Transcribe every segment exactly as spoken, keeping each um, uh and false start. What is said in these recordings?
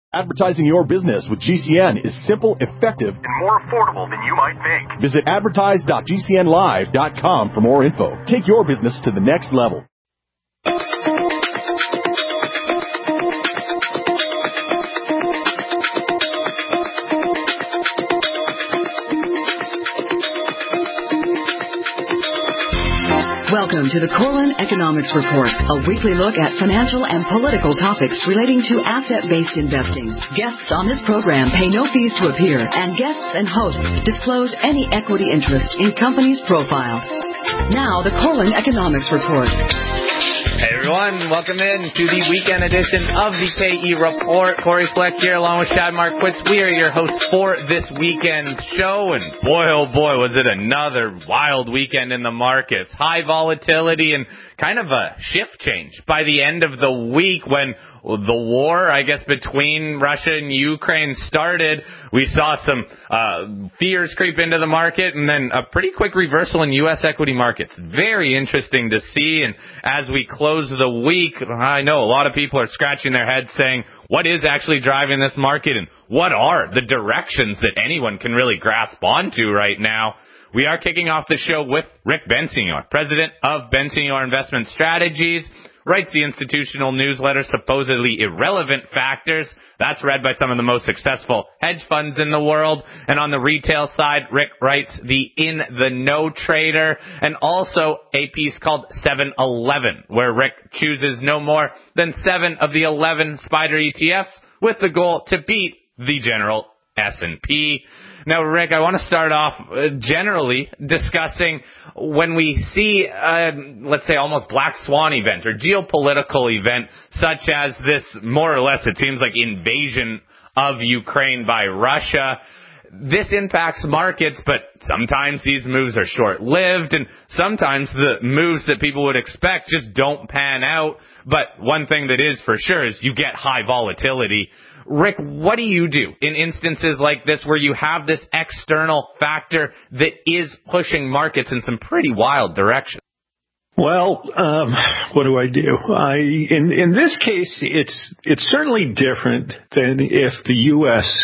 Advertising your business with G C N is simple, effective, and more affordable than you might think. Visit advertise dot g c n live dot com for more info. Take your business to the next level. Welcome to the Corlin Economics Report, a weekly look at financial and political topics relating to asset-based investing. Guests on this program pay no fees to appear, and guests and hosts disclose any equity interest in companies' profiles. Now, the Corlin Economics Report. Hey everyone, welcome in to the weekend edition of the K E Report. Corey Fleck here along with Shad Marquitz. We are your hosts for this weekend's show, and boy oh boy was it another wild weekend in the markets. High volatility and kind of a shift change by the end of the week when the war, I guess, between Russia and Ukraine started. We saw some uh fears creep into the market and then a pretty quick reversal in U S equity markets. Very interesting to see. And as we close the week, I know a lot of people are scratching their heads saying, what is actually driving this market and what are the directions that anyone can really grasp onto right now? We are kicking off the show with Rick Bensignor, president of Bensignor Investment Strategies. Writes the institutional newsletter, Supposedly Irrelevant Factors. That's read by some of the most successful hedge funds in the world. And on the retail side, Rick writes the In the Know Trader and also a piece called seven eleven, where Rick chooses no more than seven of the eleven SPDR E T Fs with the goal to beat the general S and P. Now, Rick, I want to start off uh, generally discussing when we see, uh, let's say, almost black swan event or geopolitical event such as this, more or less, it seems like invasion of Ukraine by Russia. This impacts markets, but sometimes these moves are short-lived, and sometimes the moves that people would expect just don't pan out. But one thing that is for sure is you get high volatility. Rick, what do you do in instances like this where you have this external factor that is pushing markets in some pretty wild directions? Well, um, what do I do? I in in this case, it's it's certainly different than if the U S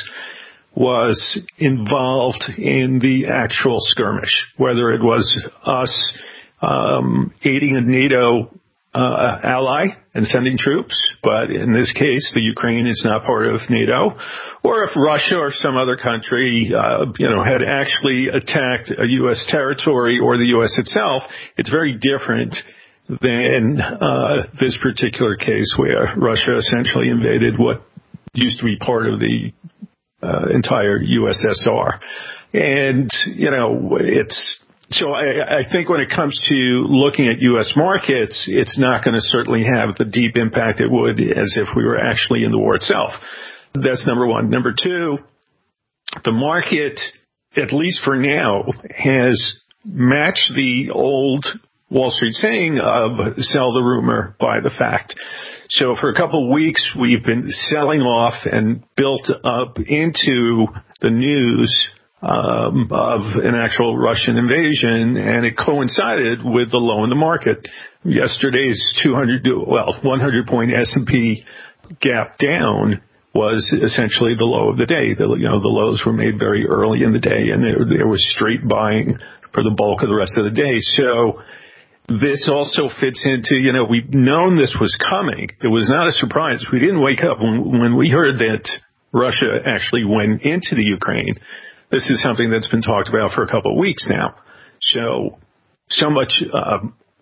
was involved in the actual skirmish, whether it was us um, aiding a NATO Uh, ally and sending troops, but in this case, the Ukraine is not part of NATO, or if Russia or some other country, uh, you know, had actually attacked a U S territory or the U S itself, it's very different than uh, this particular case where Russia essentially invaded what used to be part of the uh, entire U S S R. And, you know, it's So I, I think when it comes to looking at U S markets, it's not going to certainly have the deep impact it would as if we were actually in the war itself. That's number one. Number two, the market, at least for now, has matched the old Wall Street saying of sell the rumor, buy the fact. So for a couple of weeks, we've been selling off and built up into the news Um, of an actual Russian invasion, and it coincided with the low in the market. Yesterday's two hundred, well, one hundred point S and P gap down was essentially the low of the day. The, you know, the lows were made very early in the day, and there, there was straight buying for the bulk of the rest of the day. So this also fits into, you know, we've known this was coming. It was not a surprise. We didn't wake up when, when we heard that Russia actually went into the Ukraine. This is something that's been talked about for a couple of weeks now. So, so much uh,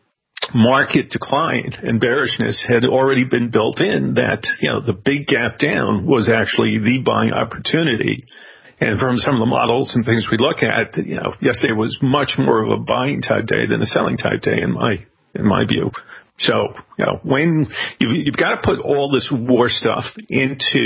market decline and bearishness had already been built in that, you know, the big gap down was actually the buying opportunity. And from some of the models and things we look at, you know, yesterday was much more of a buying type day than a selling type day in my in my view. So, you know, when you've, you've got to put all this war stuff into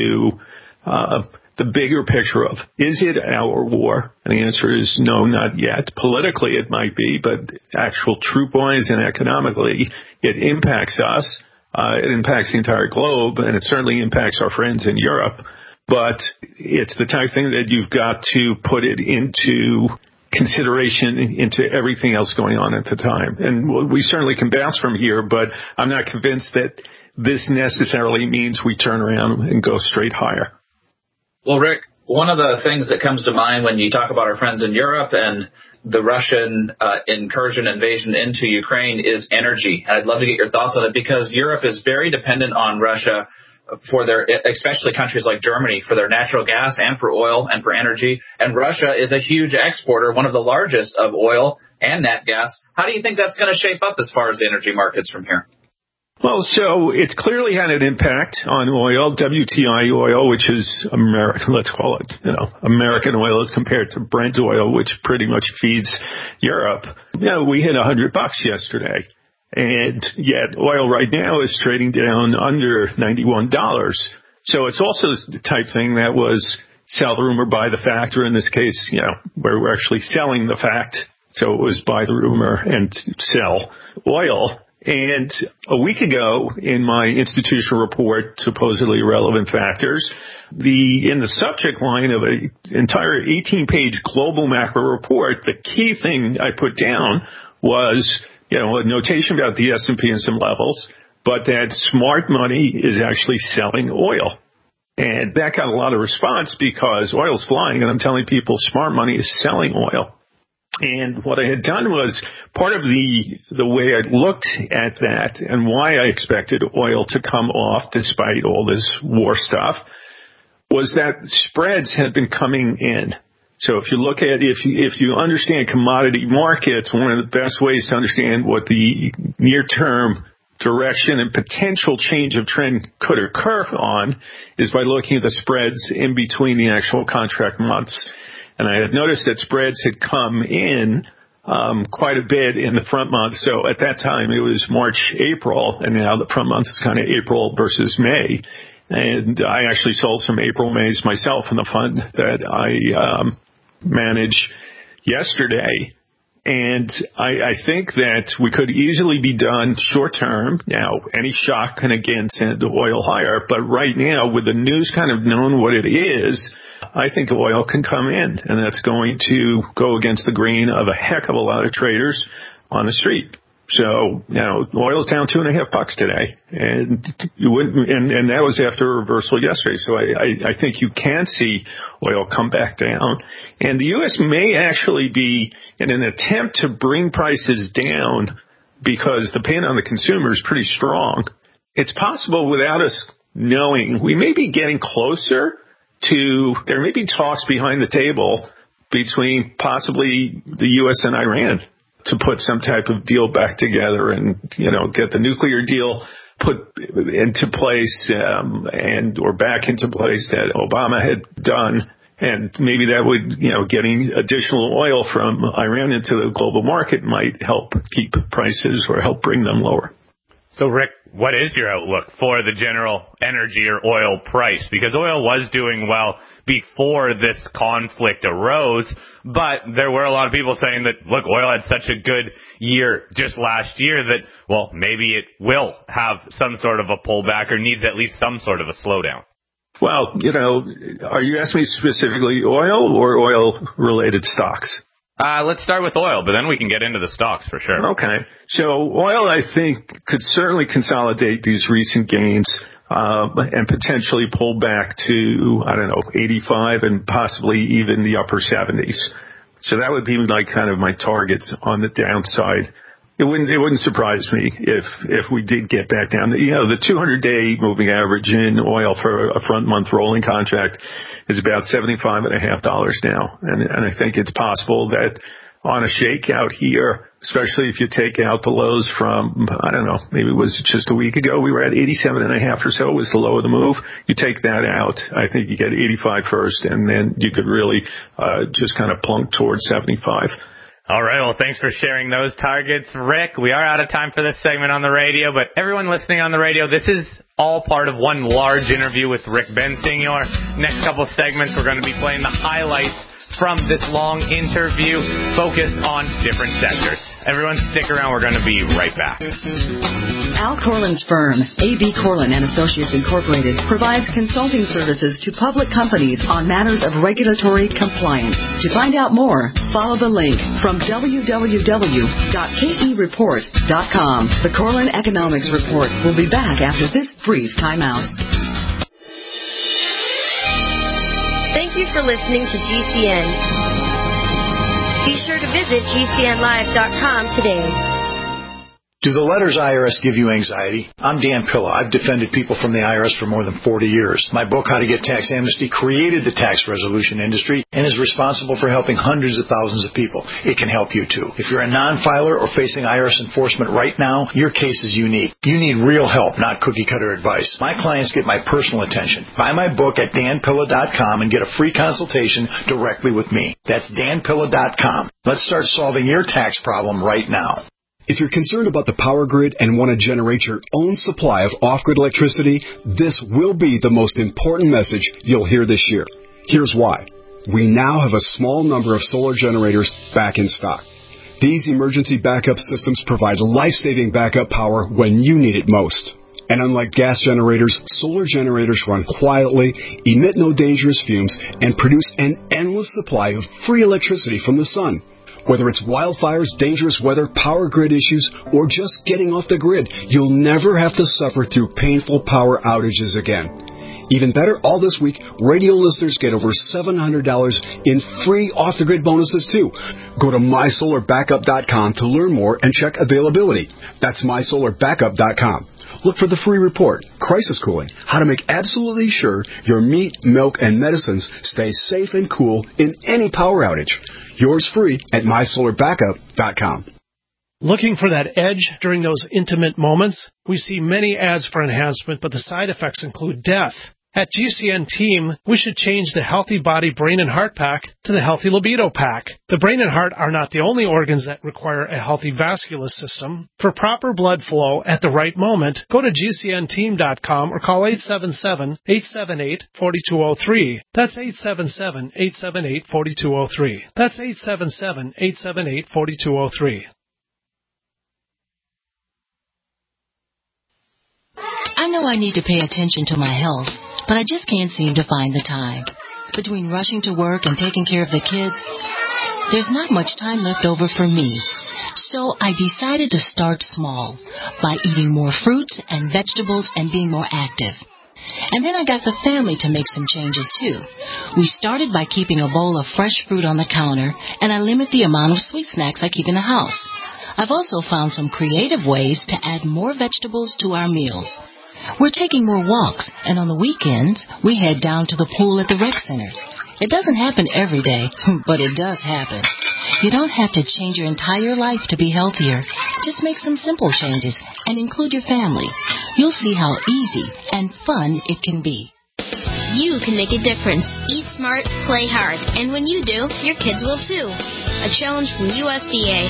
uh the bigger picture of, is it our war? And the answer is no, not yet. Politically, it might be, but actual troop-wise and economically, it impacts us. Uh, it impacts the entire globe, and it certainly impacts our friends in Europe. But it's the type of thing that you've got to put it into consideration into everything else going on at the time. And we certainly can bounce from here, but I'm not convinced that this necessarily means we turn around and go straight higher. Well, Rick, one of the things that comes to mind when you talk about our friends in Europe and the Russian uh, incursion invasion into Ukraine is energy. And I'd love to get your thoughts on it because Europe is very dependent on Russia for their, especially countries like Germany, for their natural gas and for oil and for energy. And Russia is a huge exporter, one of the largest of oil and nat gas. How do you think that's going to shape up as far as the energy markets from here? Well, so it's clearly had an impact on oil, W T I oil, which is American, let's call it, you know, American oil as compared to Brent oil, which pretty much feeds Europe. You know, we hit a hundred bucks yesterday, and yet oil right now is trading down under ninety-one dollars. So it's also the type thing that was sell the rumor, buy the fact, or in this case, you know, where we're actually selling the fact. So it was buy the rumor and sell oil. And a week ago, in my institutional report, supposedly relevant factors, the in the subject line of an entire eighteen-page global macro report, the key thing I put down was, you know, a notation about the S and P and some levels, but that smart money is actually selling oil. And that got a lot of response because oil's flying, and I'm telling people smart money is selling oil. And what I had done was part of the the way I looked at that and why I expected oil to come off despite all this war stuff was that spreads had been coming in. So if you look at if you if you understand commodity markets, one of the best ways to understand what the near-term direction and potential change of trend could occur on is by looking at the spreads in between the actual contract months. And I had noticed that spreads had come in um, quite a bit in the front month. So at that time, it was March, April, and now the front month is kind of April versus May. And I actually sold some April Mays myself in the fund that I um, manage yesterday. And I, I think that we could easily be done short term. Now, any shock can again send the oil higher. But right now, with the news kind of known what it is, I think oil can come in. And that's going to go against the grain of a heck of a lot of traders on the street. So, you know, oil's down two and a half bucks today. And you wouldn't, and, and that was after a reversal yesterday. So I, I, I think you can see oil come back down. And the U S may actually be in an attempt to bring prices down because the pain on the consumer is pretty strong. It's possible without us knowing, we may be getting closer to, there may be talks behind the table between possibly the U S and Iran to put some type of deal back together and, you know, get the nuclear deal put into place um, and or back into place that Obama had done. And maybe that would, you know, getting additional oil from Iran into the global market might help keep prices or help bring them lower. So, Rick, what is your outlook for the general energy or oil price? Because oil was doing well before this conflict arose, but there were a lot of people saying that, look, oil had such a good year just last year that, well, maybe it will have some sort of a pullback or needs at least some sort of a slowdown. Well, you know, are you asking me specifically oil or oil-related stocks? Uh, let's start with oil, but then we can get into the stocks for sure. Okay. So oil, I think, could certainly consolidate these recent gains uh, and potentially pull back to, I don't know, eighty-five and possibly even the upper seventies. So that would be like kind of my targets on the downside. It wouldn't, it wouldn't surprise me if, if we did get back down. You know, the two hundred day moving average in oil for a front month rolling contract is about seventy-five and a half dollars now. And, and I think it's possible that on a shakeout here, especially if you take out the lows from, I don't know, maybe it was just a week ago, we were at eighty-seven and a half or so was the low of the move. You take that out, I think you get eighty-five first, and then you could really, uh, just kind of plunk towards seventy-five. All right, well, thanks for sharing those targets, Rick. We are out of time for this segment on the radio, but everyone listening on the radio, this is all part of one large interview with Rick Bensignor. Next couple of segments, we're going to be playing the highlights from this long interview focused on different sectors. Everyone stick around. We're going to be right back. Al Corlin's firm, A B Corlin and Associates Incorporated, provides consulting services to public companies on matters of regulatory compliance. To find out more, follow the link from w w w dot k e report dot com. The Corlin Economics Report will be back after this brief timeout. Thank you for listening to G C N. Be sure to visit G C N live dot com today. Do the letters I R S give you anxiety? I'm Dan Pilla. I've defended people from the I R S for more than forty years. My book, How to Get Tax Amnesty, created the tax resolution industry and is responsible for helping hundreds of thousands of people. It can help you too. If you're a non-filer or facing I R S enforcement right now, your case is unique. You need real help, not cookie-cutter advice. My clients get my personal attention. Buy my book at dan pilla dot com and get a free consultation directly with me. That's dan pilla dot com. Let's start solving your tax problem right now. If you're concerned about the power grid and want to generate your own supply of off-grid electricity, this will be the most important message you'll hear this year. Here's why. We now have a small number of solar generators back in stock. These emergency backup systems provide life-saving backup power when you need it most. And unlike gas generators, solar generators run quietly, emit no dangerous fumes, and produce an endless supply of free electricity from the sun. Whether it's wildfires, dangerous weather, power grid issues, or just getting off the grid, you'll never have to suffer through painful power outages again. Even better, all this week, radio listeners get over seven hundred dollars in free off-the-grid bonuses, too. Go to my solar backup dot com to learn more and check availability. That's my solar backup dot com. Look for the free report, Crisis Cooling, how to make absolutely sure your meat, milk, and medicines stay safe and cool in any power outage. Yours free at my solar backup dot com. Looking for that edge during those intimate moments? We see many ads for enhancement, but the side effects include death. At G C N Team, we should change the Healthy Body Brain and Heart Pack to the Healthy Libido Pack. The brain and heart are not the only organs that require a healthy vascular system. For proper blood flow at the right moment, go to G C N team dot com or call eight seven seven, eight seven eight, four two zero three. That's eight seven seven, eight seven eight, four two zero three. That's eight seven seven, eight seven eight, four two zero three. I know I need to pay attention to my health, but I just can't seem to find the time. Between rushing to work and taking care of the kids, there's not much time left over for me. So I decided to start small by eating more fruits and vegetables and being more active. And then I got the family to make some changes, too. We started by keeping a bowl of fresh fruit on the counter, and I limit the amount of sweet snacks I keep in the house. I've also found some creative ways to add more vegetables to our meals. We're taking more walks, and on the weekends, we head down to the pool at the rec center. It doesn't happen every day, but it does happen. You don't have to change your entire life to be healthier. Just make some simple changes and include your family. You'll see how easy and fun it can be. You can make a difference. Eat smart, play hard. And when you do, your kids will too. A challenge from U S D A.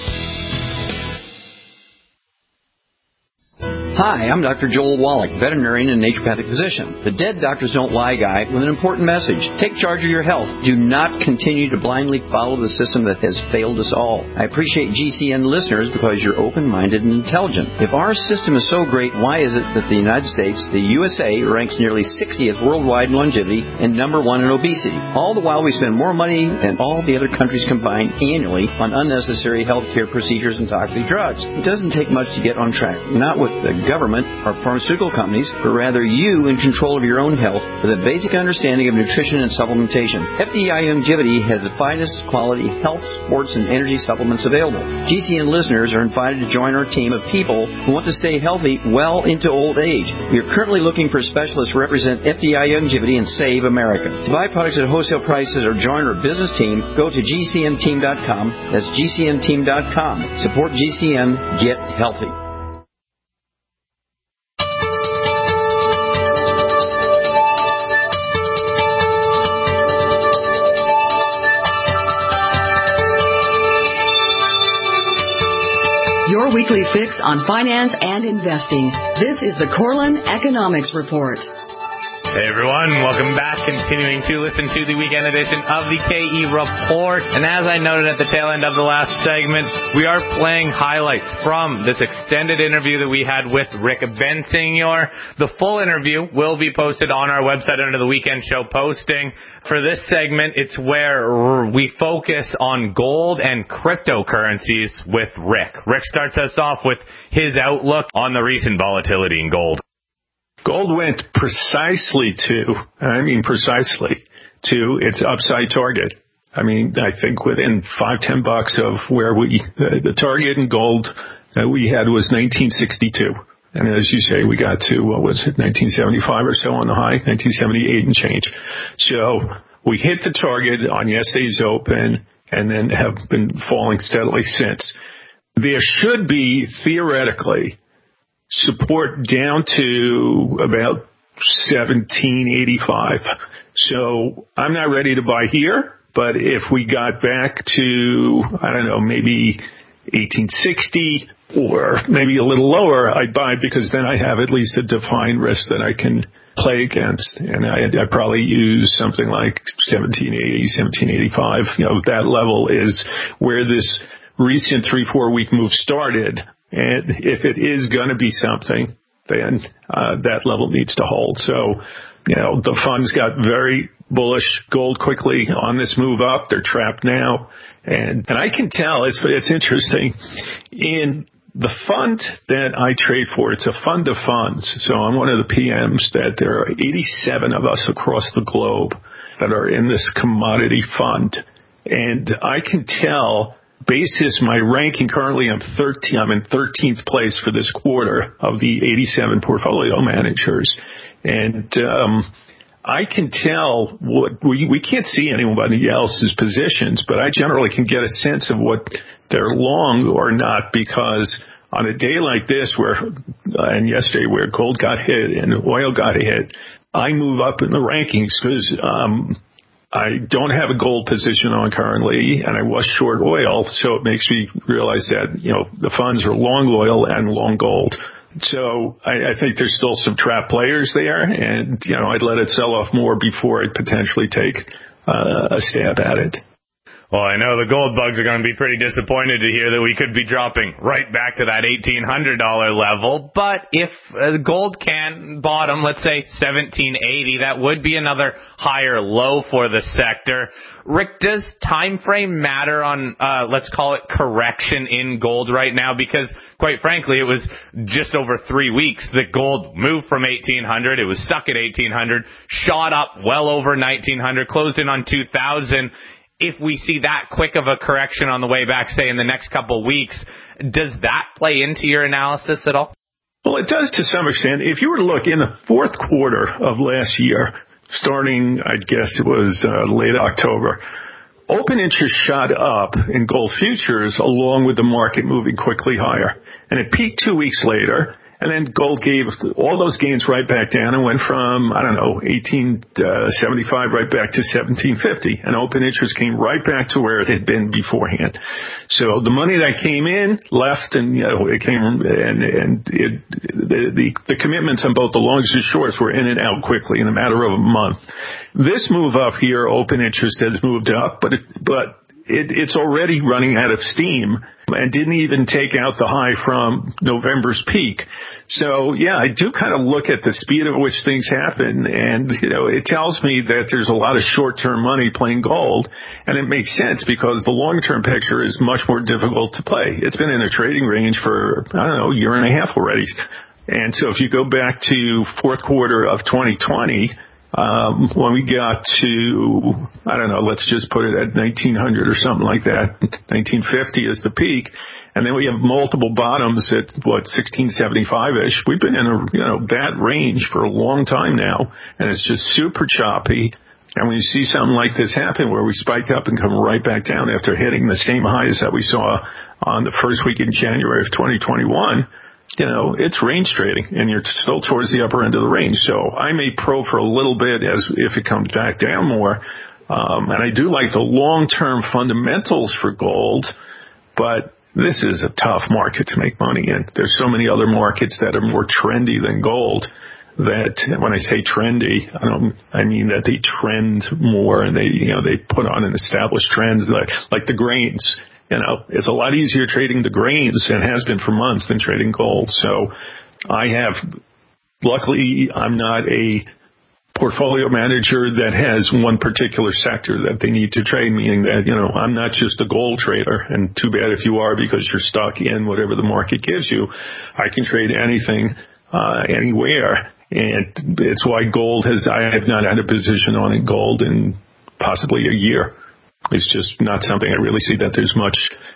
Hi, I'm Doctor Joel Wallach, veterinarian and naturopathic physician. The Dead Doctors Don't Lie guy with an important message. Take charge of your health. Do not continue to blindly follow the system that has failed us all. I appreciate G C N listeners because you're open-minded and intelligent. If our system is so great, why is it that the United States, the U S A, ranks nearly sixtieth worldwide in longevity and number one in obesity? All the while we spend more money than all the other countries combined annually on unnecessary healthcare procedures and toxic drugs. It doesn't take much to get on track. Not with the government or pharmaceutical companies, but rather you in control of your own health with a basic understanding of nutrition and supplementation. F D I Longevity has the finest quality health, sports, and energy supplements available. G C N listeners are invited to join our team of people who want to stay healthy well into old age. We are currently looking for specialists to represent F D I Longevity and Save America. To buy products at wholesale prices or join our business team, go to G C N team dot com. That's G C N team dot com. Support G C N. Get healthy. Your weekly fix on finance and investing. This is the Corlin Economics Report. Hey everyone, welcome back. Continuing to listen to the weekend edition of the K E Report. And as I noted at the tail end of the last segment, we are playing highlights from this extended interview that we had with Rick Bensignor. The full interview will be posted on our website under the weekend show posting. For this segment, it's where we focus on gold and cryptocurrencies with Rick. Rick starts us off with his outlook on the recent volatility in gold. Gold went precisely to, I mean precisely, to its upside target. I mean, I think within five, ten bucks of where we, uh, the target in gold that we had was nineteen sixty-two. And as you say, we got to, what was it, nineteen seventy-five or so on the high, nineteen seventy-eight and change. So we hit the target on yesterday's open and then have been falling steadily since. There should be, theoretically, support down to about seventeen eighty-five. So I'm not ready to buy here, but if we got back to, I don't know, maybe eighteen sixty or maybe a little lower, I'd buy because then I have at least a defined risk that I can play against. And I'd, I'd probably use something like seventeen eighty, seventeen eighty-five. You know, that level is where this recent three, four week move started. And if it is going to be something, then uh, that level needs to hold. So, you know, the funds got very bullish gold quickly on this move up. They're trapped now. And, and I can tell, it's, it's interesting, in the fund that I trade for, it's a fund of funds. So I'm one of the P Ms that there are eighty-seven of us across the globe that are in this commodity fund. And I can tell, basis my ranking currently, I'm thirteen, I'm in thirteenth place for this quarter of the eighty-seven portfolio managers. And, um, I can tell what we, we can't see anybody else's positions, but I generally can get a sense of what they're long or not, because on a day like this where, uh, and yesterday where gold got hit and oil got hit, I move up in the rankings because, um, I don't have a gold position on currently, and I was short oil, so it makes me realize that, you know, the funds are long oil and long gold. So I, I think there's still some trap players there, and, you know, I'd let it sell off more before I'd potentially take uh, a stab at it. Well, I know the gold bugs are going to be pretty disappointed to hear that we could be dropping right back to that eighteen hundred dollars level. But if uh, gold can bottom, let's say seventeen eighty, that would be another higher low for the sector. Rick, does time frame matter on, uh, let's call it correction in gold right now? Because quite frankly, it was just over three weeks that gold moved from eighteen hundred. It was stuck at eighteen hundred, shot up well over nineteen hundred, closed in on two thousand. If we see that quick of a correction on the way back, say in the next couple of weeks, does that play into your analysis at all? Well, it does to some extent. If you were to look in the fourth quarter of last year, starting, I guess it was uh, late October, open interest shot up in gold futures along with the market moving quickly higher. And it peaked two weeks later. And then gold gave all those gains right back down and went from, I don't know, eighteen seventy-five right back to seventeen fifty. And open interest came right back to where it had been beforehand. So the money that came in left, and, you know, it came, and, and it, the, the, the commitments on both the longs and shorts were in and out quickly in a matter of a month. This move up here, open interest has moved up, but it, but it, it's already running out of steam and didn't even take out the high from November's peak. So, yeah, I do kind of look at the speed at which things happen, and, you know, it tells me that there's a lot of short-term money playing gold, and it makes sense because the long-term picture is much more difficult to play. It's been in a trading range for, I don't know, a year and a half already. And so if you go back to fourth quarter of twenty twenty, Um, when we got to, I don't know, let's just put it at nineteen hundred or something like that, nineteen fifty is the peak, and then we have multiple bottoms at, what, sixteen seventy-five-ish. We've been in a, you know, that range for a long time now, and it's just super choppy. And when you see something like this happen where we spike up and come right back down after hitting the same highs that we saw on the first week in January of twenty twenty-one, you know, it's range trading, and you're still towards the upper end of the range. So I may pro for a little bit as if it comes back down more. Um, and I do like the long-term fundamentals for gold, but this is a tough market to make money in. There's so many other markets that are more trendy than gold that when I say trendy, I don't, I mean that they trend more and they, you know, they put on an established trend like, like the grains. You know, it's a lot easier trading the grains, and has been for months, than trading gold. So I have, luckily, I'm not a portfolio manager that has one particular sector that they need to trade, meaning that, you know, I'm not just a gold trader, and too bad if you are because you're stuck in whatever the market gives you. I can trade anything, uh, anywhere. And it's why gold has, I have not had a position on it, gold in possibly a year. It's just not something I really see that there's much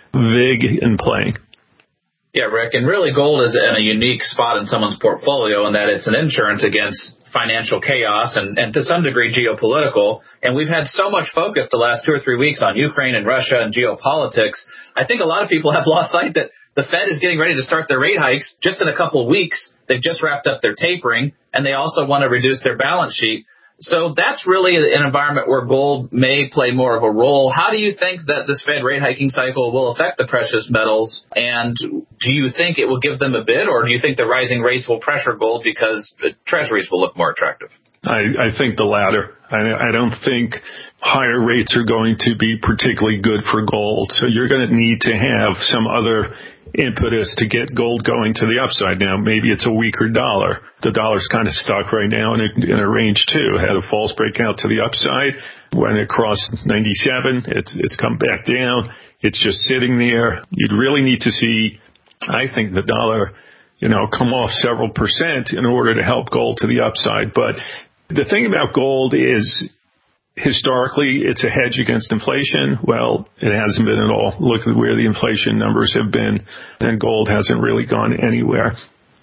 vig in playing. Yeah, Rick, and really gold is in a unique spot in someone's portfolio in that it's an insurance against financial chaos and, and to some degree geopolitical. And we've had so much focus the last two or three weeks on Ukraine and Russia and geopolitics. I think a lot of people have lost sight that the Fed is getting ready to start their rate hikes just in a couple of weeks. They've just wrapped up their tapering, and they also want to reduce their balance sheet. So that's really an environment where gold may play more of a role. How do you think that this Fed rate hiking cycle will affect the precious metals? And do you think it will give them a bid, or do you think the rising rates will pressure gold because treasuries will look more attractive? I, I think the latter. I, I don't think higher rates are going to be particularly good for gold. So you're going to need to have some other impetus to get gold going to the upside. Now, maybe it's a weaker dollar. The dollar's kind of stuck right now in a, in a range too. Had a false breakout to the upside. When it crossed ninety-seven, it's, it's come back down. It's just sitting there. You'd really need to see, I think, the dollar, you know, come off several percent in order to help gold to the upside. But the thing about gold is, historically, it's a hedge against inflation. Well, it hasn't been at all. Look at where the inflation numbers have been, and gold hasn't really gone anywhere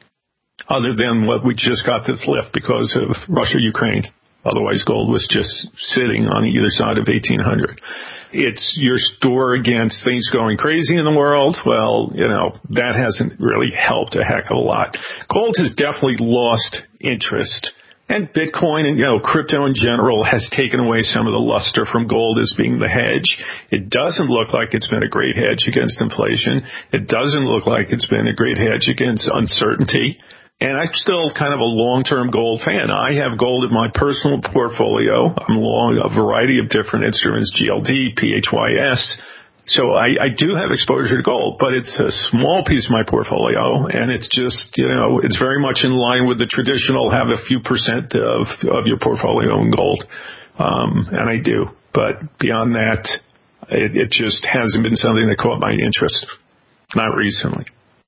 other than what we just got this lift because of Russia-Ukraine. Otherwise, gold was just sitting on either side of eighteen hundred. It's your store against things going crazy in the world. Well, you know, that hasn't really helped a heck of a lot. Gold has definitely lost interest. And Bitcoin and, you know, crypto in general has taken away some of the luster from gold as being the hedge. It doesn't look like it's been a great hedge against inflation. It doesn't look like it's been a great hedge against uncertainty. And I'm still kind of a long-term gold fan. I have gold in my personal portfolio. I'm long a variety of different instruments, G L D, P H Y S. So I, I do have exposure to gold, but it's a small piece of my portfolio, and it's just, you know, it's very much in line with the traditional have a few percent of, of your portfolio in gold. Um, and I do. But beyond that, it, it just hasn't been something that caught my interest. Not recently.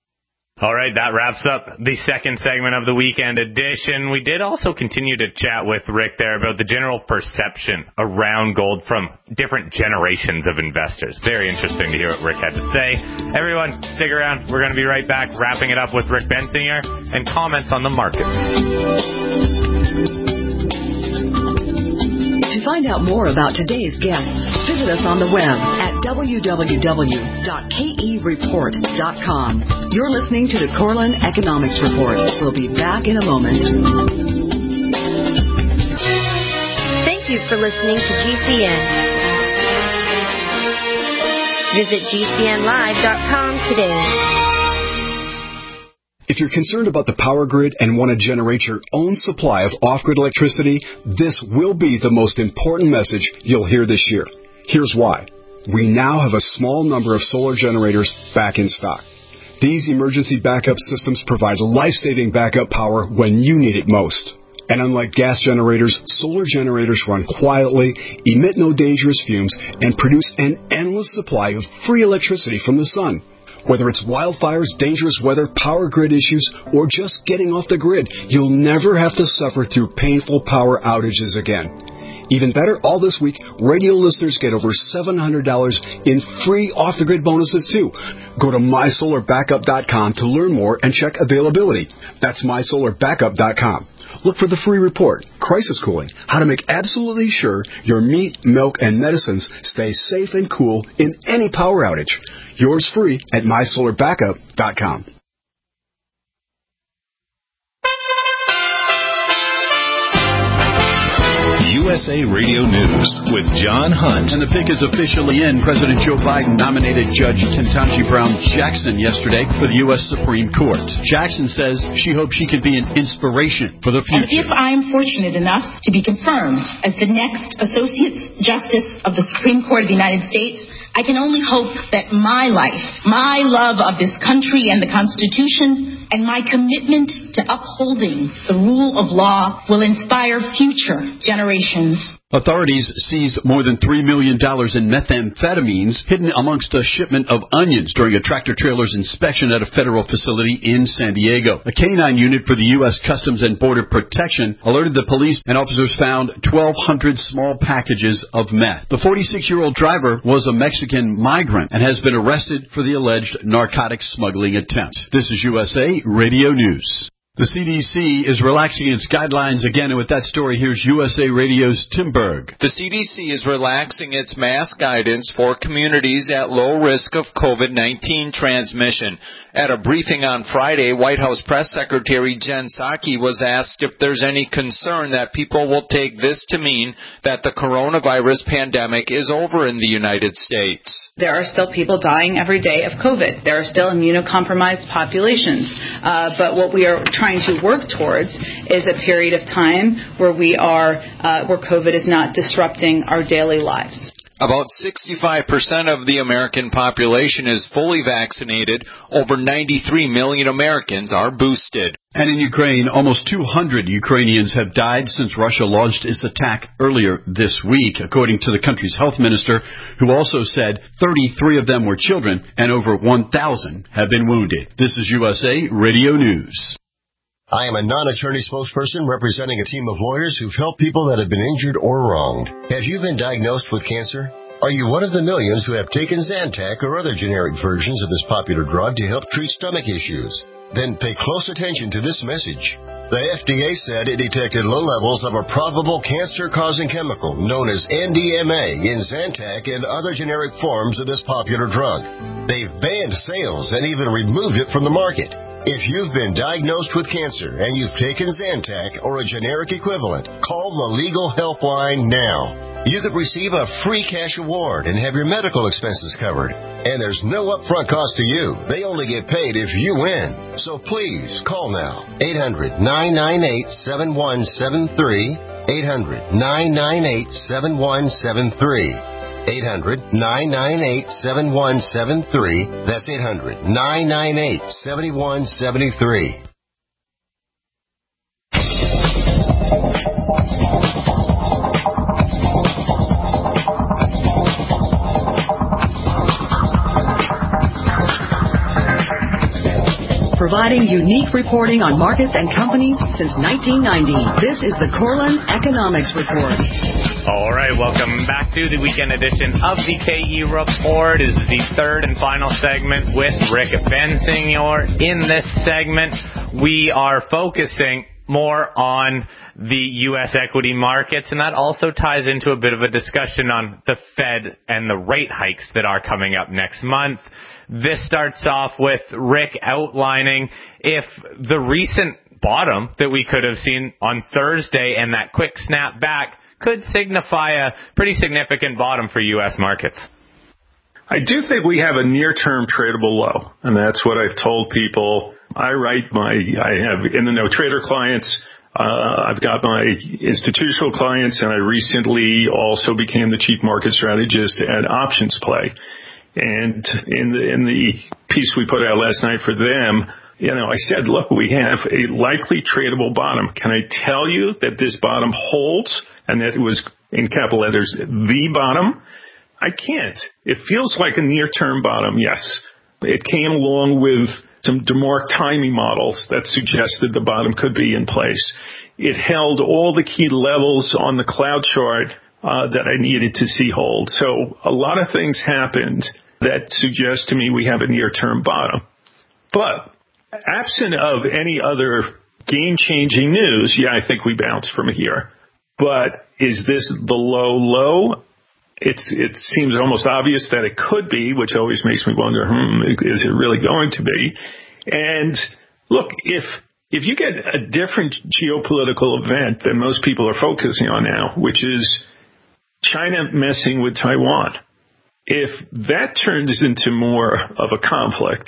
All right, that wraps up the second segment of the Weekend Edition. We did also continue to chat with Rick there about the general perception around gold from different generations of investors. Very interesting to hear what Rick had to say. Everyone, stick around. We're going to be right back, wrapping it up with Rick Bensinger and comments on the markets. To find out more about today's guests, visit us on the web at w w w dot k e report dot com. You're listening to the Corlin Economics Report. We'll be back in a moment. Thank you for listening to G C N. Visit g c n live dot com today. If you're concerned about the power grid and want to generate your own supply of off-grid electricity, this will be the most important message you'll hear this year. Here's why. We now have a small number of solar generators back in stock. These emergency backup systems provide life-saving backup power when you need it most. And unlike gas generators, solar generators run quietly, emit no dangerous fumes, and produce an endless supply of free electricity from the sun. Whether it's wildfires, dangerous weather, power grid issues, or just getting off the grid, you'll never have to suffer through painful power outages again. Even better, all this week, radio listeners get over seven hundred dollars in free off-the-grid bonuses, too. Go to my solar backup dot com to learn more and check availability. That's my solar backup dot com. Look for the free report, Crisis Cooling, how to make absolutely sure your meat, milk, and medicines stay safe and cool in any power outage. Yours free at my solar backup dot com. U S A Radio News with John Hunt. And the pick is officially in. President Joe Biden nominated Judge Ketanji Brown Jackson yesterday for the U S Supreme Court. Jackson says she hopes she can be an inspiration for the future. And if I'm fortunate enough to be confirmed as the next Associate Justice of the Supreme Court of the United States, I can only hope that my life, my love of this country and the Constitution, and my commitment to upholding the rule of law will inspire future generations. Authorities seized more than three million dollars in methamphetamines hidden amongst a shipment of onions during a tractor-trailer's inspection at a federal facility in San Diego. A canine unit for the U S Customs and Border Protection alerted the police, and officers found twelve hundred small packages of meth. The forty-six-year-old driver was a Mexican migrant and has been arrested for the alleged narcotics smuggling attempt. This is U S A Radio News. The C D C is relaxing its guidelines again, and with that story, here's U S A Radio's Tim Berg. The C D C is relaxing its mask guidance for communities at low risk of COVID nineteen transmission. At a briefing on Friday, White House Press Secretary Jen Psaki was asked if there's any concern that people will take this to mean that the coronavirus pandemic is over in the United States. There are still people dying every day of COVID. There are still immunocompromised populations. Uh, but what we are trying to work towards is a period of time where we are, uh, where COVID is not disrupting our daily lives. About sixty-five percent of the American population is fully vaccinated. Over ninety-three million Americans are boosted. And in Ukraine, almost two hundred Ukrainians have died since Russia launched its attack earlier this week, according to the country's health minister, who also said thirty-three of them were children and over one thousand have been wounded. This is U S A Radio News. I am a non-attorney spokesperson representing a team of lawyers who've helped people that have been injured or wronged. Have you been diagnosed with cancer? Are you one of the millions who have taken Zantac or other generic versions of this popular drug to help treat stomach issues? Then pay close attention to this message. The F D A said it detected low levels of a probable cancer-causing chemical known as N D M A in Zantac and other generic forms of this popular drug. They've banned sales and even removed it from the market. If you've been diagnosed with cancer and you've taken Zantac or a generic equivalent, call the legal helpline now. You could receive a free cash award and have your medical expenses covered. And there's no upfront cost to you. They only get paid if you win. So please call now. eight hundred, nine nine eight, seven one seven three. eight hundred, nine nine eight, seven one seven three. eight hundred, nine nine eight, seven one seven three. That's eight hundred, nine nine eight, seven one seven three. Providing unique reporting on markets and companies since nineteen ninety. This is the Corlin Economics Report. All right, welcome back to the weekend edition of the K E Report. This is the third and final segment with Rick Bensignor. In this segment, we are focusing more on the U S equity markets, and that also ties into a bit of a discussion on the Fed and the rate hikes that are coming up next month. This starts off with Rick outlining if the recent bottom that we could have seen on Thursday and that quick snap back could signify a pretty significant bottom for U S markets. I do think we have a near-term tradable low, and that's what I've told people. I write my, I have in the no trader clients. Uh, I've got my institutional clients, and I recently also became the chief market strategist at Options Play. And in the, in the piece we put out last night for them, you know, I said, look, we have a likely tradable bottom. Can I tell you that this bottom holds and that it was, in capital letters, the bottom? I can't. It feels like a near-term bottom, yes. It came along with some DeMark timing models that suggested the bottom could be in place. It held all the key levels on the cloud chart uh, that I needed to see hold. So a lot of things happened that suggest to me we have a near-term bottom. But absent of any other game-changing news, yeah, I think we bounce from here. But is this the low low? It's, it seems almost obvious that it could be, which always makes me wonder, hmm, is it really going to be? And look, if if you get a different geopolitical event than most people are focusing on now, which is China messing with Taiwan, if that turns into more of a conflict,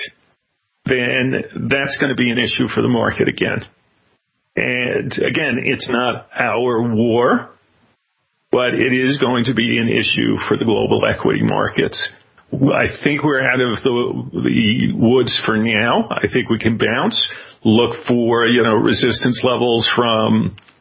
then that's going to be an issue for the market again. And again, it's not our war, but it is going to be an issue for the global equity markets. I think we're out of the, the woods for now. I think we can bounce, look for, you know, resistance levels from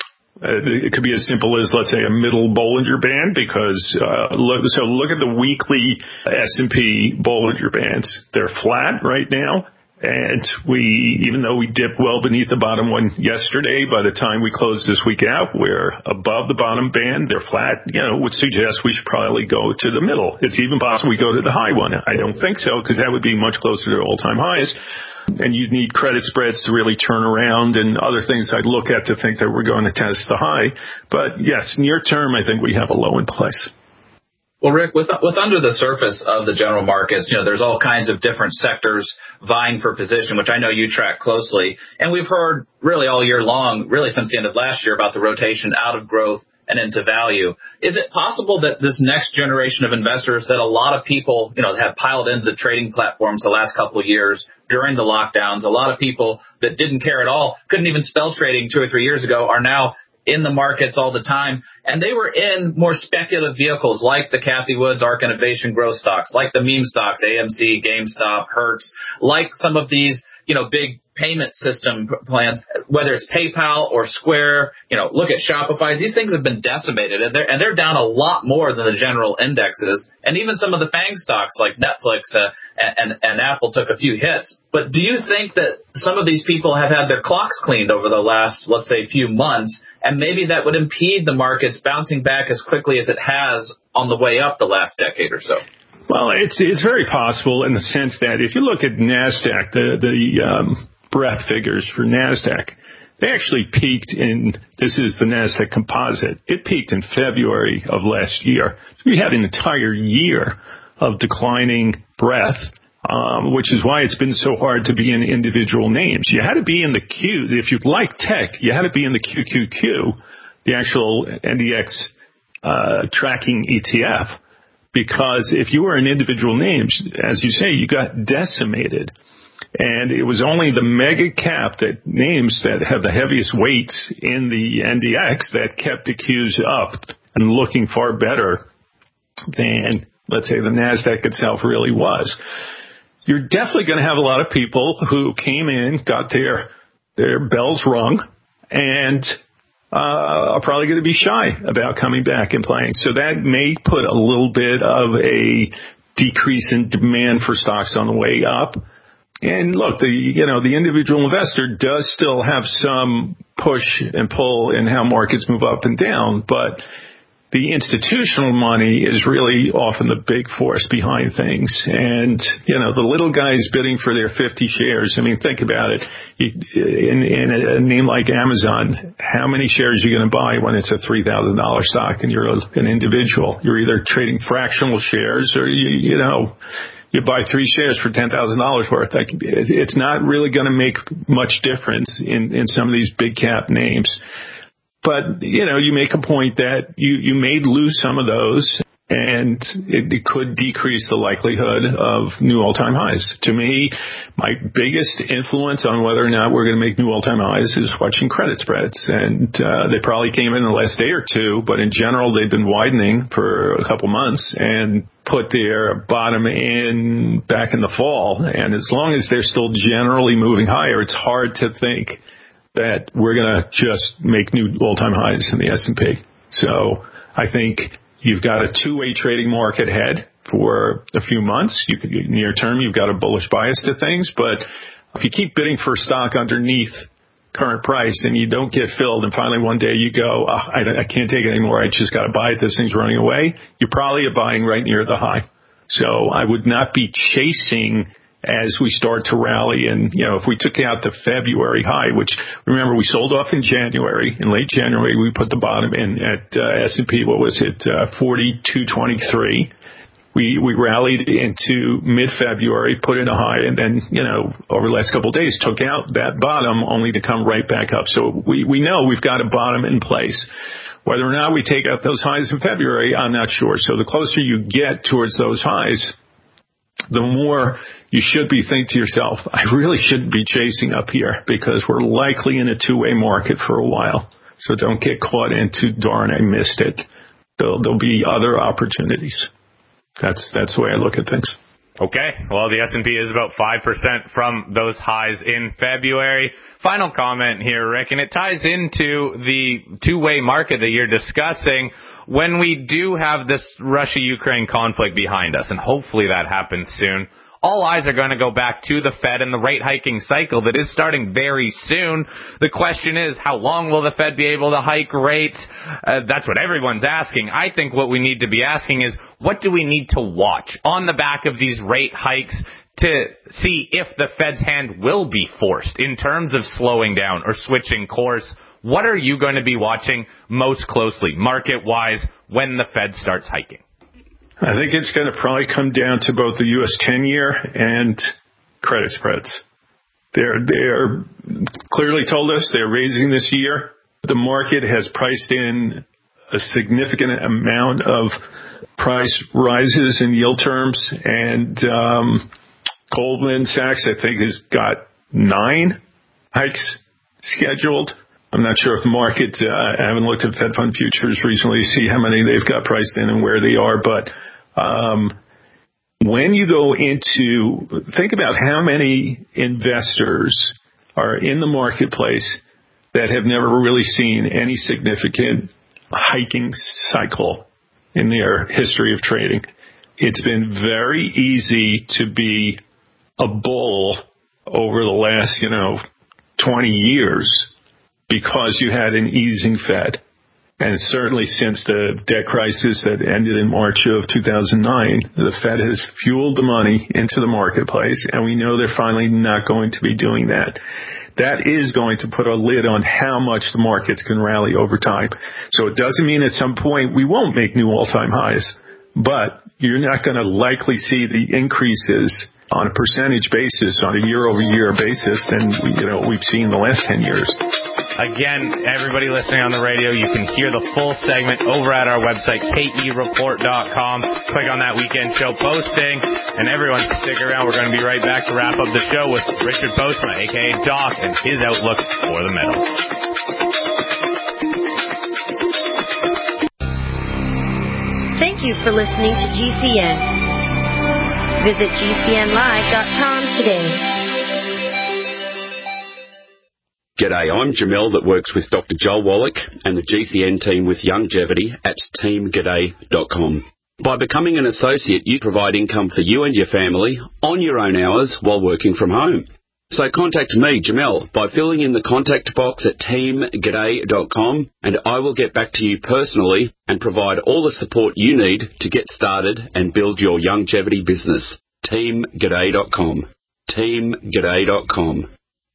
Uh, it could be as simple as, let's say, a middle Bollinger Band, because uh, look, so look at the weekly S and P Bollinger Bands. They're flat right now. And we, even though we dipped well beneath the bottom one yesterday, by the time we close this week out, we're above the bottom band. They're flat, you know, would suggest we should probably go to the middle. It's even possible we go to the high one. I don't think so, because that would be much closer to all-time highs. And you'd need credit spreads to really turn around and other things I'd look at to think that we're going to test the high. But yes, near term, I think we have a low in place. Well, Rick, with, with under the surface of the general markets, you know, there's all kinds of different sectors vying for position, which I know you track closely. And we've heard really all year long, really since the end of last year, about the rotation out of growth and into value. Is it possible that this next generation of investors that a lot of people, you know, have piled into the trading platforms the last couple of years during the lockdowns, a lot of people that didn't care at all, couldn't even spell trading two or three years ago, are now in the markets all the time, and they were in more speculative vehicles like the Cathie Woods Ark Innovation growth stocks, like the meme stocks, A M C, GameStop, Hertz, like some of these, you know, big payment system plans, whether it's PayPal or Square, you know, look at Shopify. These things have been decimated, and they're, and they're down a lot more than the general indexes. And even some of the FANG stocks like Netflix uh, and, and Apple took a few hits. But do you think that some of these people have had their clocks cleaned over the last, let's say, few months, and maybe that would impede the markets bouncing back as quickly as it has on the way up the last decade or so? Well, it's it's very possible in the sense that if you look at NASDAQ, the, the um, breadth figures for NASDAQ, they actually peaked in, this is the NASDAQ composite, it peaked in February of last year. So we had an entire year of declining breadth, um, which is why it's been so hard to be in individual names. You had to be in the Q, if you'd like tech, you had to be in the Q Q Q, the actual N D X uh, tracking E T F. Because if you were in individual names, as you say, you got decimated. And it was only the mega cap that names that have the heaviest weights in the N D X that kept the Qs up and looking far better than, let's say, the NASDAQ itself really was. You're definitely going to have a lot of people who came in, got their, their bells rung, and Uh, are probably going to be shy about coming back and playing. So that may put a little bit of a decrease in demand for stocks on the way up. And look, the, you know, the individual investor does still have some push and pull in how markets move up and down, but the institutional money is really often the big force behind things. And, you know, the little guys bidding for their fifty shares. I mean, think about it. You, in, in a name like Amazon, how many shares are you going to buy when it's a three thousand dollars stock and you're an individual? You're either trading fractional shares or, you, you know, you buy three shares for ten thousand dollars worth. Like, it's not really going to make much difference in, in some of these big cap names. But, you know, you make a point that you, you may lose some of those, and it, it could decrease the likelihood of new all-time highs. To me, my biggest influence on whether or not we're going to make new all-time highs is watching credit spreads. And uh, they probably came in the last day or two, but in general, they've been widening for a couple months and put their bottom in back in the fall. And as long as they're still generally moving higher, it's hard to think that we're going to just make new all-time highs in the S and P. So I think you've got a two-way trading market ahead for a few months. You could, near term, you've got a bullish bias to things. But if you keep bidding for stock underneath current price and you don't get filled, and finally one day you go, oh, I, I can't take it anymore, I just got to buy it, this thing's running away, you're probably buying right near the high. So I would not be chasing as we start to rally. And, you know, if we took out the February high, which, remember, we sold off in January. In late January, we put the bottom in at uh, S and P, what was it, uh, forty-two twenty-three. We we rallied into mid-February, put in a high, and then, you know, over the last couple of days, took out that bottom only to come right back up. So we, we know we've got a bottom in place. Whether or not we take out those highs in February, I'm not sure. So the closer you get towards those highs, the more you should be thinking to yourself, I really shouldn't be chasing up here because we're likely in a two-way market for a while. So don't get caught into, darn, I missed it. There'll, there'll be other opportunities. That's that's the way I look at things. Okay, well, the S and P is about five percent from those highs in February. Final comment here, Rick, and it ties into the two-way market that you're discussing. When we do have this Russia-Ukraine conflict behind us, and hopefully that happens soon, all eyes are going to go back to the Fed and the rate hiking cycle that is starting very soon. The question is, how long will the Fed be able to hike rates? Uh, that's what everyone's asking. I think what we need to be asking is, what do we need to watch on the back of these rate hikes to see if the Fed's hand will be forced in terms of slowing down or switching course? What are you going to be watching most closely, market-wise, when the Fed starts hiking? I think it's going to probably come down to both the U S ten-year and credit spreads. They're, they're clearly told us they're raising this year. The market has priced in a significant amount of price rises in yield terms, and um, Goldman Sachs, I think, has got nine hikes scheduled. I'm not sure if the market, uh, I haven't looked at Fed Fund futures recently to see how many they've got priced in and where they are, but um, when you go into, think about how many investors are in the marketplace that have never really seen any significant hiking cycle in their history of trading. It's been very easy to be a bull over the last, you know, twenty years because you had an easing Fed. And certainly since the debt crisis that ended in March of two thousand nine, the Fed has fueled the money into the marketplace, and we know they're finally not going to be doing that. That is going to put a lid on how much the markets can rally over time. So it doesn't mean at some point we won't make new all-time highs, but you're not going to likely see the increases on a percentage basis, on a year-over-year basis than, you know, we've seen the last ten years. Again, everybody listening on the radio, you can hear the full segment over at our website, K E report dot com. Click on that weekend show posting, and everyone stick around. We're going to be right back to wrap up the show with Richard Postma, a k a. Doc, and his outlook for the metal. Thank you for listening to G C N. Visit G C N live dot com today. G'day, I'm Jamel that works with Doctor Joel Wallach and the G C N team with Longevity at team g'day dot com. By becoming an associate, you provide income for you and your family on your own hours while working from home. So contact me, Jamel, by filling in the contact box at team g'day dot com, and I will get back to you personally and provide all the support you need to get started and build your longevity business. team g'day dot com. team g'day dot com.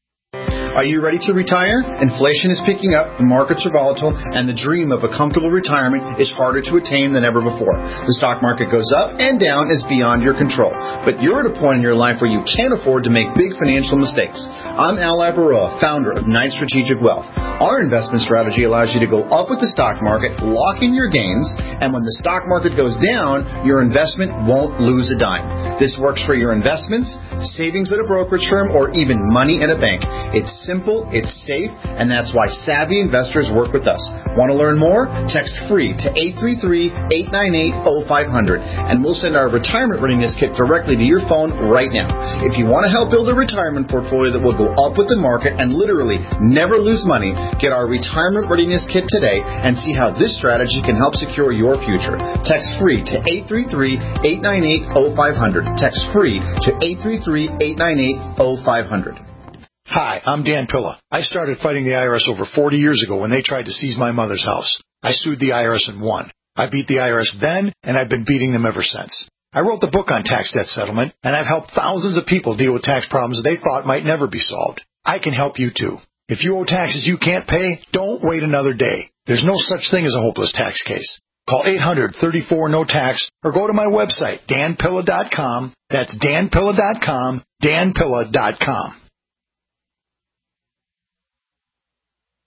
Are you ready to retire? Inflation is picking up, the markets are volatile, and the dream of a comfortable retirement is harder to attain than ever before. The stock market goes up and down is beyond your control. But you're at a point in your life where you can't afford to make big financial mistakes. I'm Al Labaroa, founder of Knight Strategic Wealth. Our investment strategy allows you to go up with the stock market, lock in your gains, and when the stock market goes down, your investment won't lose a dime. This works for your investments, savings at a brokerage firm, or even money in a bank. It's simple, it's safe, and that's why savvy investors work with us. Want to learn more? Text FREE to eight three three, eight nine eight, oh five hundred, and we'll send our retirement readiness kit directly to your phone right now. If you want to help build a retirement portfolio that will go up with the market and literally never lose money, get our retirement readiness kit today and see how this strategy can help secure your future. Text FREE to eight three three, eight nine eight, oh five hundred. Text FREE to eight three three, eight nine eight, oh five hundred. Hi, I'm Dan Pilla. I started fighting the I R S over forty years ago when they tried to seize my mother's house. I sued the I R S and won. I beat the I R S then, and I've been beating them ever since. I wrote the book on tax debt settlement, and I've helped thousands of people deal with tax problems they thought might never be solved. I can help you too. If you owe taxes you can't pay, don't wait another day. There's no such thing as a hopeless tax case. Call eight hundred, thirty-four, no tax or go to my website, dan pilla dot com. That's dan pilla dot com, dan pilla dot com.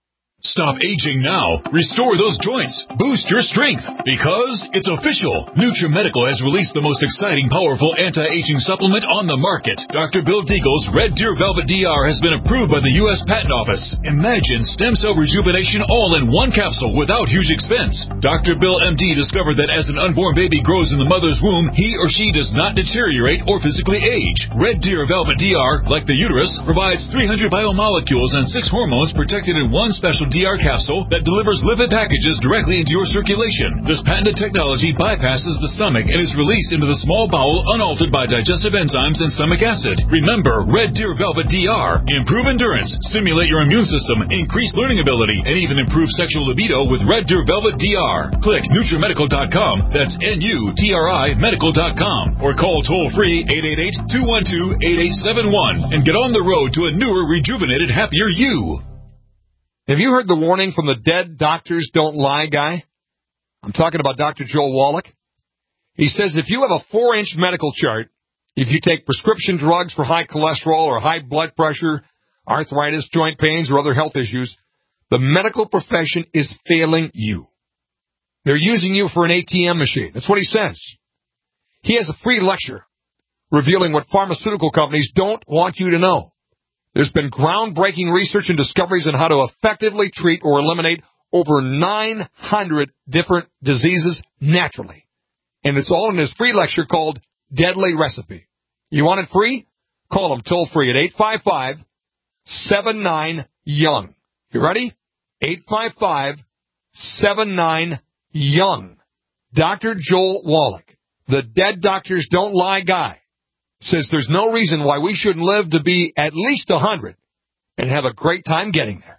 Stop aging now. Restore those joints. Boost your strength. Because it's official. NutriMedical has released the most exciting, powerful anti-aging supplement on the market. Doctor Bill Deagle's Red Deer Velvet D R has been approved by the U S Patent Office. Imagine stem cell rejuvenation all in one capsule without huge expense. Doctor Bill M D discovered that as an unborn baby grows in the mother's womb, he or she does not deteriorate or physically age. Red Deer Velvet D R, like the uterus, provides three hundred biomolecules and six hormones protected in one special D R capsule that delivers lipid packages directly into your circulation. This patented technology bypasses the stomach and is released into the small bowel unaltered by digestive enzymes and stomach acid. Remember, Red Deer Velvet D R. Improve endurance, stimulate your immune system, increase learning ability, and even improve sexual libido with Red Deer Velvet D R. Click NutriMedical dot com. That's N U T R I medical dot com. Or call toll-free eight eight eight, two one two, eight eight seven one and get on the road to a newer, rejuvenated, happier you. Have you heard the warning from the Dead Doctors Don't Lie guy? I'm talking about Doctor Joel Wallach. He says if you have a four-inch medical chart, if you take prescription drugs for high cholesterol or high blood pressure, arthritis, joint pains, or other health issues, the medical profession is failing you. They're using you for an A T M machine. That's what he says. He has a free lecture revealing what pharmaceutical companies don't want you to know. There's been groundbreaking research and discoveries on how to effectively treat or eliminate over nine hundred different diseases naturally. And it's all in his free lecture called Deadly Recipe. You want it free? Call him toll free at eight five five, seven nine, young. You ready? eight five five, seven nine, young. Doctor Joel Wallach, the Dead Doctors Don't Lie guy, says there's no reason why we shouldn't live to be at least one hundred and have a great time getting there.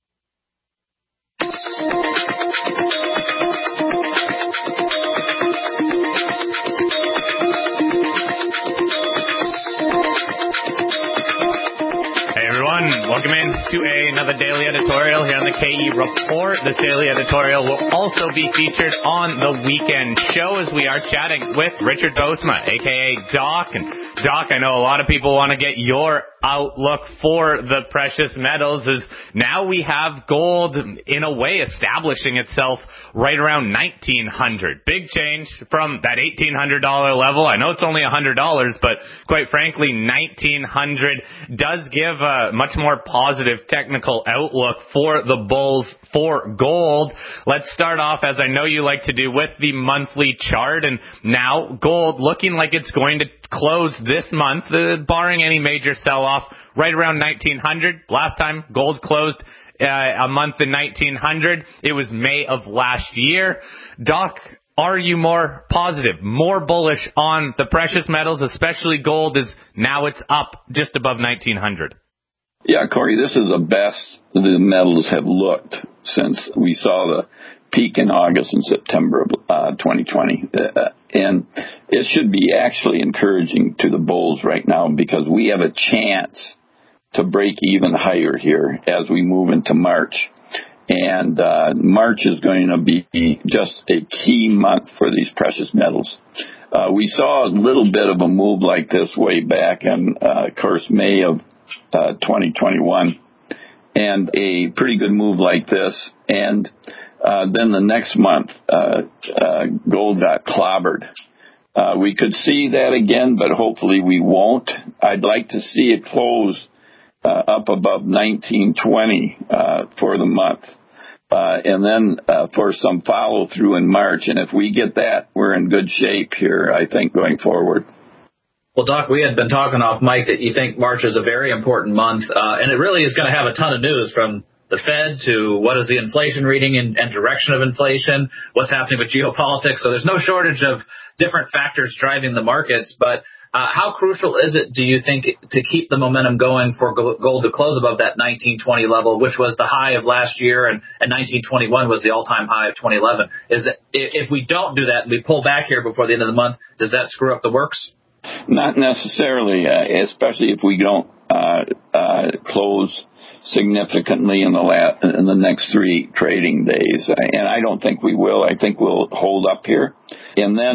Welcome in to a, another daily editorial here on the K E Report. This daily editorial will also be featured on the weekend show as we are chatting with Richard Boesma, a k a. Doc. And Doc, I know a lot of people want to get your outlook for the precious metals as now we have gold in a way establishing itself right around nineteen hundred. Big change from that eighteen hundred dollars level. I know it's only one hundred dollars, but quite frankly, nineteen hundred does give a much more positive technical outlook for the bulls for gold. Let's start off, as I know you like to do, with the monthly chart. And now gold looking like it's going to close this month, uh, barring any major sell-off, right around nineteen hundred. Last time gold closed uh, a month in nineteen hundred, it was May of last year. Doc, are you more positive, more bullish on the precious metals, especially gold, as now it's up just above nineteen hundred? Yeah, Corey, this is the best the metals have looked since we saw the peak in August and September of uh, twenty twenty. Uh, and it should be actually encouraging to the bulls right now because we have a chance to break even higher here as we move into March. And uh, March is going to be just a key month for these precious metals. Uh, we saw a little bit of a move like this way back in, uh, of course, May of uh, twenty twenty-one, and a pretty good move like this. And uh, then the next month, uh, uh, gold got clobbered. Uh, we could see that again, but hopefully we won't. I'd like to see it close uh, up above nineteen twenty uh, for the month. Uh, and then uh, for some follow through in March. And if we get that, we're in good shape here, I think, going forward. Well, Doc, we had been talking off mic that you think March is a very important month, uh, and it really is going to have a ton of news from the Fed to what is the inflation reading and, and direction of inflation, what's happening with geopolitics. So there's no shortage of different factors driving the markets. But uh, how crucial is it, do you think, to keep the momentum going for gold to close above that nineteen twenty level, which was the high of last year, and, and nineteen twenty-one was the all-time high of twenty eleven? Is that if we don't do that and we pull back here before the end of the month, does that screw up the works? Not necessarily, uh, especially if we don't uh, uh, close significantly in the la- in the next three trading days, and I don't think we will. I think we'll hold up here, and then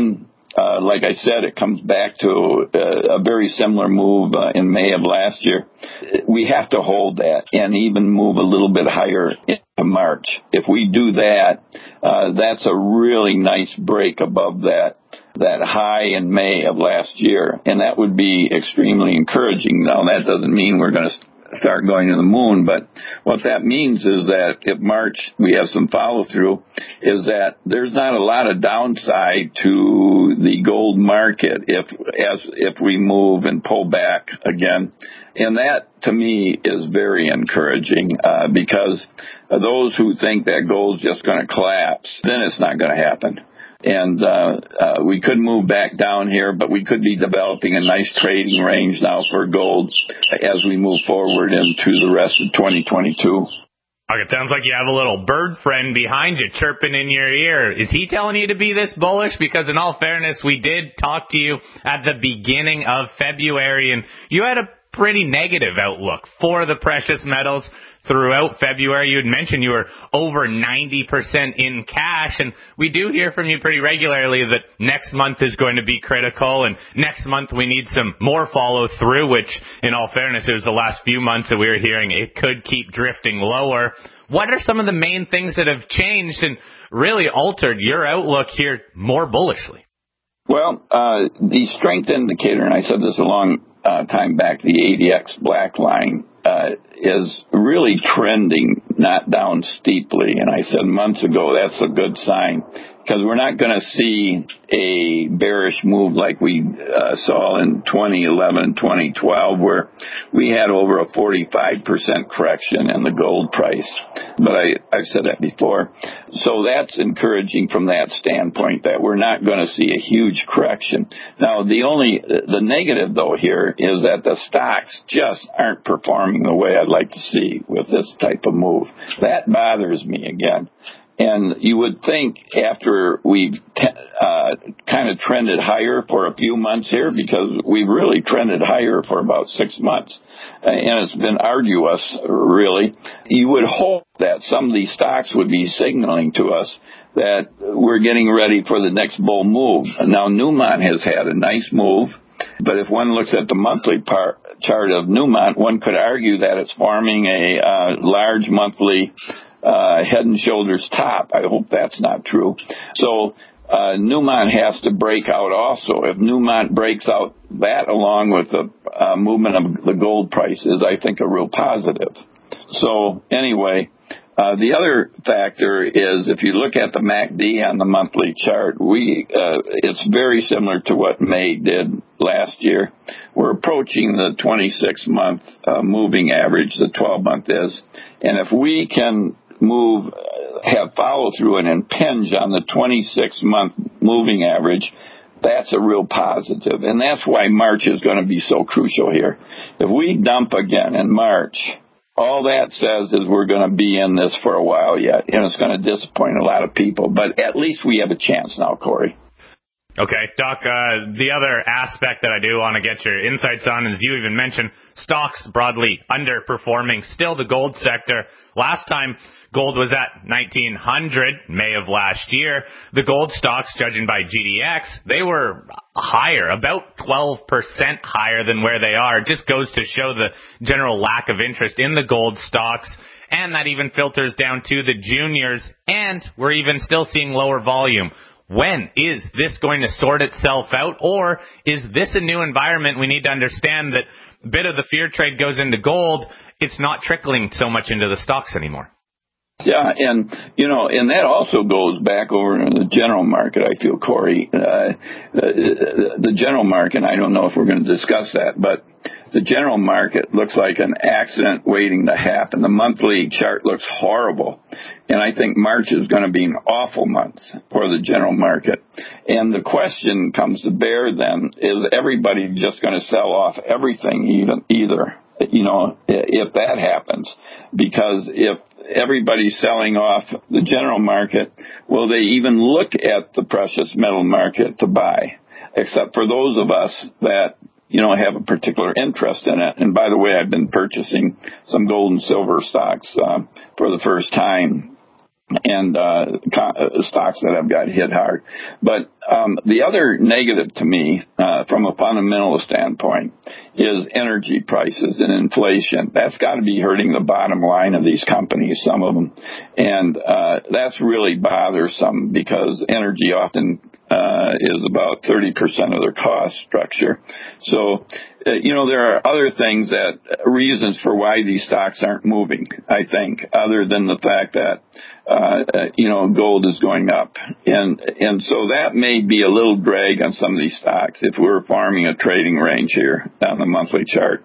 Uh, like I said, it comes back to uh, a very similar move uh, in May of last year. We have to hold that and even move a little bit higher into March. If we do that, uh, that's a really nice break above that that high in May of last year, and that would be extremely encouraging. Now, that doesn't mean we're going to start going to the moon, but what that means is that if March we have some follow-through, is that there's not a lot of downside to the gold market if as if we move and pull back again. And that, to me, is very encouraging uh, because those who think that gold's just going to collapse, then it's not going to happen. And uh, uh, we could move back down here, but we could be developing a nice trading range now for gold as we move forward into the rest of twenty twenty-two. It sounds like you have a little bird friend behind you chirping in your ear. Is he telling you to be this bullish? Because in all fairness, we did talk to you at the beginning of February, and you had a pretty negative outlook for the precious metals throughout February. You had mentioned you were over ninety percent in cash, and we do hear from you pretty regularly that next month is going to be critical, and next month we need some more follow-through, which, in all fairness, it was the last few months that we were hearing it could keep drifting lower. What are some of the main things that have changed and really altered your outlook here more bullishly? Well, uh, the strength indicator, and I said this a long uh, time back, the A D X black line, uh, is really trending, not down steeply. And I said months ago, that's a good sign, because we're not going to see a bearish move like we uh, saw in twenty eleven, twenty twelve, where we had over a forty-five percent correction in the gold price. But I, I've said that before. So that's encouraging from that standpoint, that we're not going to see a huge correction. Now, the only, the negative, though, here is that the stocks just aren't performing the way I'd like to see with this type of move. That bothers me again. And you would think after we've t- uh, kind of trended higher for a few months here, because we've really trended higher for about six months, uh, and it's been arduous, really, you would hope that some of these stocks would be signaling to us that we're getting ready for the next bull move. Now, Newmont has had a nice move, but if one looks at the monthly par- chart of Newmont, one could argue that it's forming a uh, large monthly Uh, head and shoulders top. I hope that's not true. So uh, Newmont has to break out also. If Newmont breaks out, that along with the uh, movement of the gold price is, I think, a real positive. So anyway, uh, the other factor is if you look at the M A C D on the monthly chart, we uh, it's very similar to what May did last year. We're approaching the twenty-six month uh, moving average, the twelve month is. And if we can move, have follow through and impinge on the twenty-six month moving average, that's a real positive. And that's why March is going to be so crucial here. If we dump again in March, all that says is we're going to be in this for a while yet, and it's going to disappoint a lot of people. But at least we have a chance now, Corey. Okay, Doc, uh, the other aspect that I do want to get your insights on is you even mentioned stocks broadly underperforming. Still the gold sector. Last time gold was at nineteen hundred, May of last year. The gold stocks, judging by G D X, they were higher, about twelve percent higher than where they are. It just goes to show the general lack of interest in the gold stocks. And that even filters down to the juniors. And we're even still seeing lower volume. When is this going to sort itself out, or is this a new environment? We need to understand that a bit of the fear trade goes into gold. It's not trickling so much into the stocks anymore. Yeah, and, you know, and that also goes back over in the general market, I feel, Corey. Uh, the, the general market, I don't know if we're going to discuss that, but the general market looks like an accident waiting to happen. The monthly chart looks horrible. And I think March is going to be an awful month for the general market. And the question comes to bear then, is everybody just going to sell off everything even either, you know, if that happens? Because if everybody's selling off the general market, will they even look at the precious metal market to buy? Except for those of us that, you know, have a particular interest in it. And by the way, I've been purchasing some gold and silver stocks uh, for the first time and uh, co- stocks that have got hit hard. But um, the other negative to me, uh, from a fundamental standpoint, is energy prices and inflation. That's got to be hurting the bottom line of these companies, some of them. And uh, that's really bothersome because energy often uh, is about thirty percent of their cost structure. So, uh, you know, there are other things that, reasons for why these stocks aren't moving, I think, other than the fact that, uh, you know, gold is going up. And, and so that may be a little drag on some of these stocks if we're farming a trading range here on the monthly chart.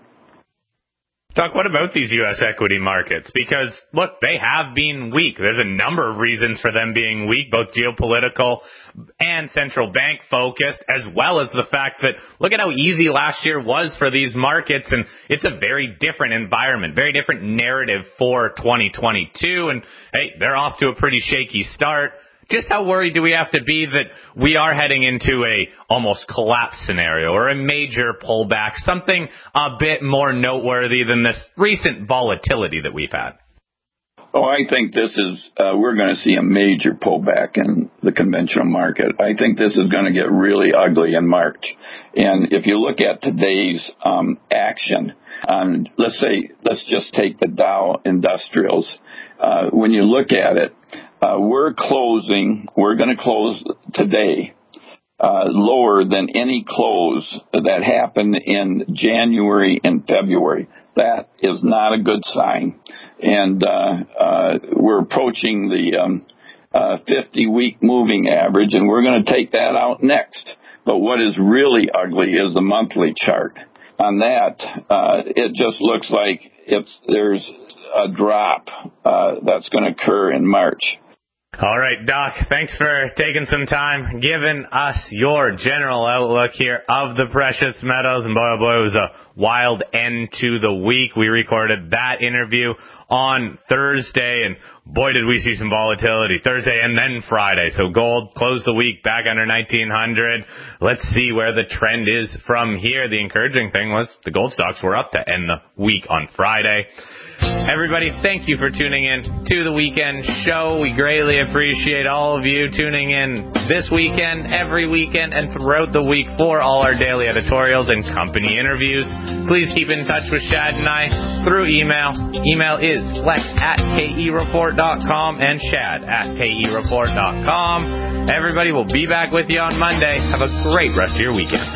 Doc, what about these U S equity markets? Because, look, they have been weak. There's a number of reasons for them being weak, both geopolitical and central bank focused, as well as the fact that look at how easy last year was for these markets, and it's a very different environment, very different narrative for twenty twenty-two, and, hey, they're off to a pretty shaky start. Just how worried do we have to be that we are heading into a almost collapse scenario or a major pullback, something a bit more noteworthy than this recent volatility that we've had? Oh, I think this is, uh, we're going to see a major pullback in the conventional market. I think this is going to get really ugly in March. And if you look at today's um, action, um, let's say, let's just take the Dow Industrials. Uh, when you look at it, uh, we're closing, we're going to close today uh, lower than any close that happened in January and February. That is not a good sign. And uh, uh, we're approaching the um, uh, fifty-week moving average, and we're going to take that out next. But what is really ugly is the monthly chart. On that, uh, it just looks like it's, there's a drop uh, that's going to occur in March. All right, Doc, thanks for taking some time, giving us your general outlook here of the precious metals. And boy, oh boy, it was a wild end to the week. We recorded that interview on Thursday, and boy, did we see some volatility Thursday and then Friday. So gold closed the week back under nineteen hundred. Let's see where the trend is from here. The encouraging thing was the gold stocks were up to end the week on Friday. Everybody, thank you for tuning in to the weekend show. We greatly appreciate all of you tuning in this weekend, every weekend, and throughout the week for all our daily editorials and company interviews. Please keep in touch with Shad and I through email. Email is flex at k e report dot com and shad at k e report dot com. Everybody, we'll be back with you on Monday. Have a great rest of your weekend.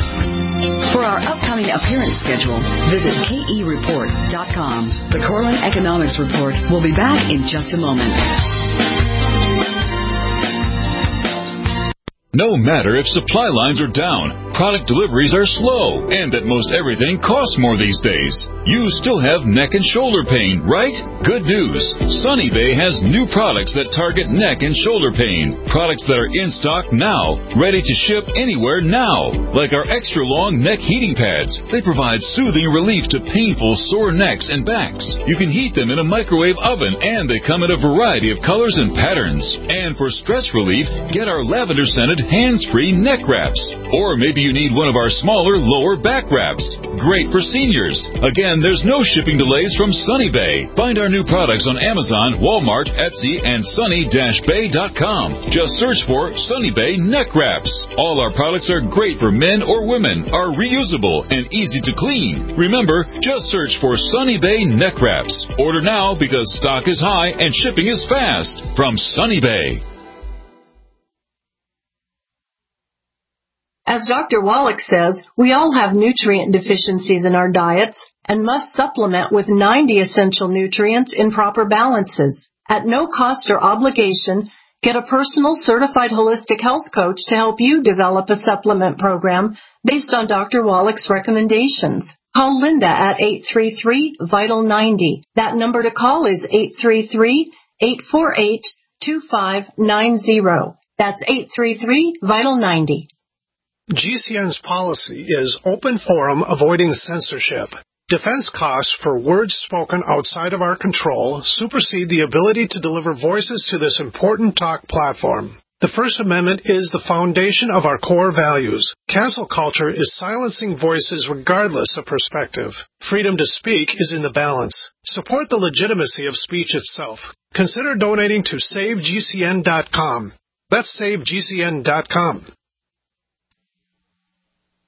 For our upcoming appearance schedule, visit k e report dot com. The Corlin Economics Report will be back in just a moment. No matter if supply lines are down, product deliveries are slow, and that most everything costs more these days, you still have neck and shoulder pain, right? Good news. Sunny Bay has new products that target neck and shoulder pain. Products that are in stock now, ready to ship anywhere now. Like our extra long neck heating pads. They provide soothing relief to painful sore necks and backs. You can heat them in a microwave oven, and they come in a variety of colors and patterns. And for stress relief, get our lavender scented hands-free neck wraps. Or maybe you need one of our smaller lower back wraps. Great for seniors. Again, there's no shipping delays from Sunny Bay. Find our new products on Amazon, Walmart, Etsy, and sunny dash bay dot com. Just search for Sunny Bay neck wraps. All our products are great for men or women, are reusable, and easy to clean. Remember, just search for Sunny Bay neck wraps. Order now because stock is high and shipping is fast. From Sunny Bay. As Doctor Wallach says, we all have nutrient deficiencies in our diets and must supplement with ninety essential nutrients in proper balances. At no cost or obligation, get a personal certified holistic health coach to help you develop a supplement program based on Doctor Wallach's recommendations. Call Linda at eight three three, vital ninety. That number to call is eight three three, eight four eight, two five nine zero. That's eight three three, vital ninety. G C N's policy is open forum, avoiding censorship. Defense costs for words spoken outside of our control supersede the ability to deliver voices to this important talk platform. The First Amendment is the foundation of our core values. Cancel culture is silencing voices regardless of perspective. Freedom to speak is in the balance. Support the legitimacy of speech itself. Consider donating to save G C N dot com. That's save G C N dot com.